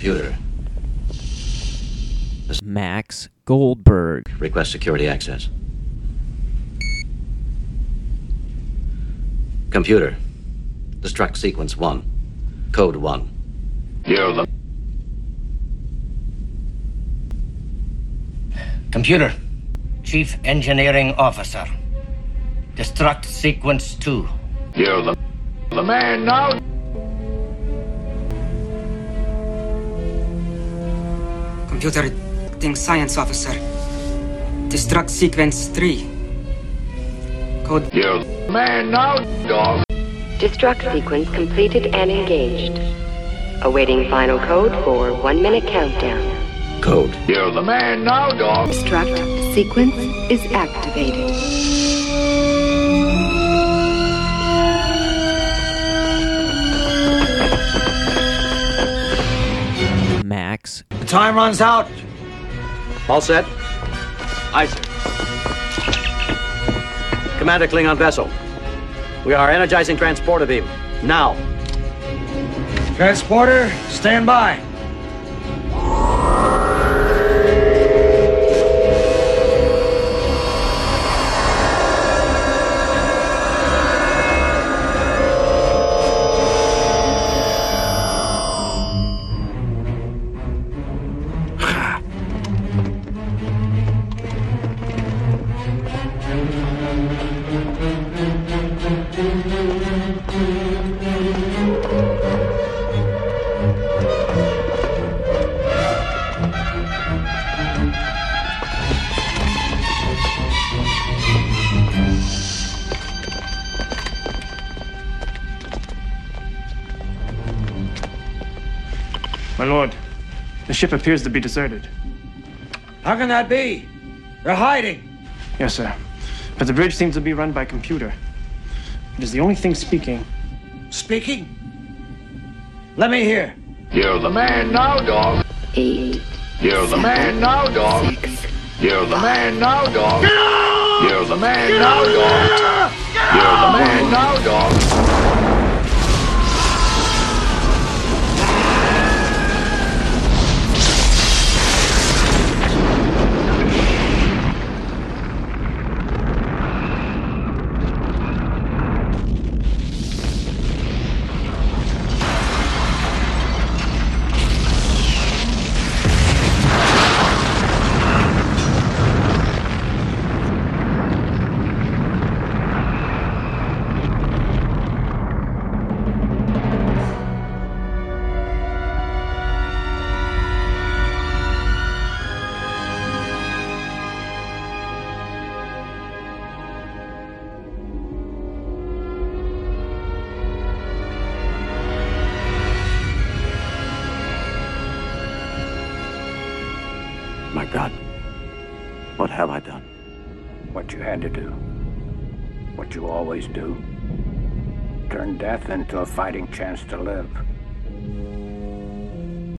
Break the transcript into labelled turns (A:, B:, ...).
A: Computer.
B: Max Goldberg.
A: Request security access. Computer. Destruct sequence 1. Code 1.
C: You're the...
D: Computer. Chief Engineering Officer. Destruct sequence 2.
C: You're the man now.
E: Computer Acting Science Officer. Destruct sequence 3. Code.
C: You're the man now, dog.
F: Destruct sequence completed and engaged. Awaiting final code for 1 minute countdown.
A: Code.
C: You're the man now, dog.
F: Destruct sequence is activated.
B: Max.
G: The time runs out.
A: All set?
G: Aye, sir.
A: Commander Klingon vessel. We are energizing transporter beam. Now.
G: Transporter, stand by.
H: My lord, the ship appears to be deserted.
G: How can that be? They're hiding.
H: Yes, sir. But the bridge seems to be run by computer. It is the only thing speaking.
G: Speaking? Let me hear.
C: You're the man now, dog.
F: 8.
C: You're the man now, dog.
F: 6.
C: You're the man now, dog. You're the man now, dog. You're the man now, dog.
A: My God. What have I done?
I: What you had to do. What you always do. Turn death into a fighting chance to live.